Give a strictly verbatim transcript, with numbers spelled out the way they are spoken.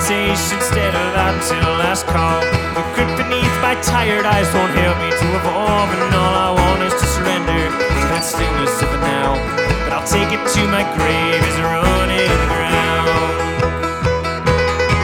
invitation instead of that till last call. The grip beneath my tired eyes won't help me to evolve, and all I want is to surrender to that stillness of the now. But I'll take it to my grave